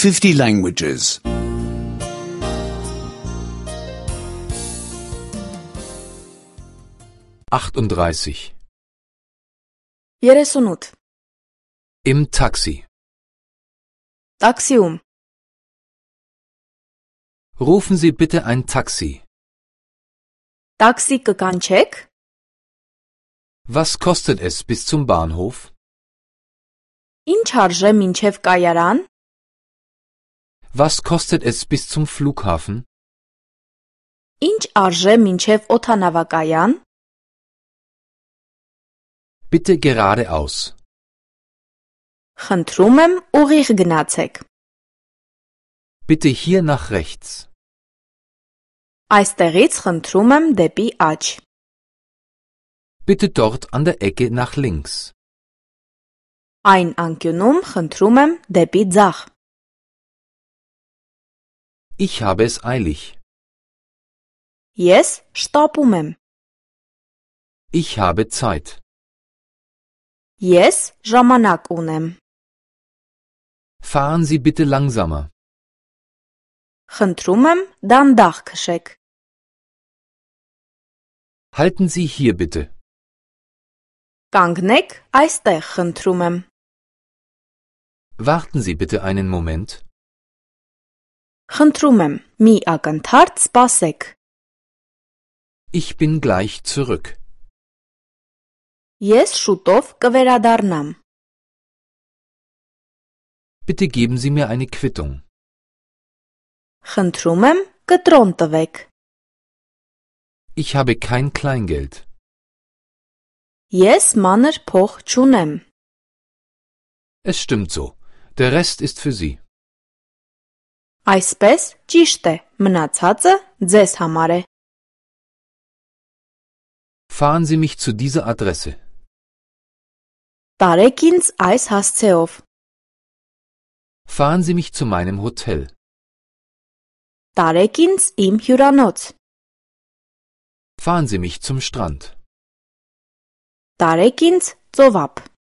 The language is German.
50 languages. 38. 38. Im Taxi. Տաքսիում. Rufen Sie bitte ein Taxi. Տաքսի կկանչեք? Was kostet es bis zum Bahnhof? Ինչ արժե մինչև կայարան? Was kostet es bis zum Flughafen? Ինչ արժե մինչև օդանավակայան? Bitte geradeaus. Խնդրում եմ ուղիղ գնացեք. Bitte hier nach rechts. Այստեղից խնդրում եմ դեպի աջ. Bitte dort an der Ecke nach links. Այն անկյունում խնդրում եմ դեպի ձախ. Ich habe es eilig. Ես շտապում եմ. Ich habe Zeit. Ես ժամանակ ունեմ. Fahren Sie bitte langsamer. Խնդրում եմ դանդաղ քշեք. Halten Sie hier bitte. Կանգնեք այստեղ խնդրում եմ. Warten Sie bitte einen Moment. Խնդրում եմ մի ակնթարթ սպասեք. Ich bin gleich zurück. Ես շուտով կվերադառնամ. Bitte geben Sie mir eine Quittung. Խնդրում եմ կտրոն տվեք. Ich habe kein Kleingeld. Ես մանր փող չունեմ. Es stimmt so. Der Rest ist für Sie. Այսպես ճիշտ է, մնացածը ձեզ համար է. Fahren Sie mich zu dieser Adresse. Տարեք ինձ այս հասցեով. Fahren Sie mich zu meinem Hotel. Տարեք ինձ իմ հյուրանոց. Fahren Sie mich zum Strand. Տարեք ինձ ծովափ.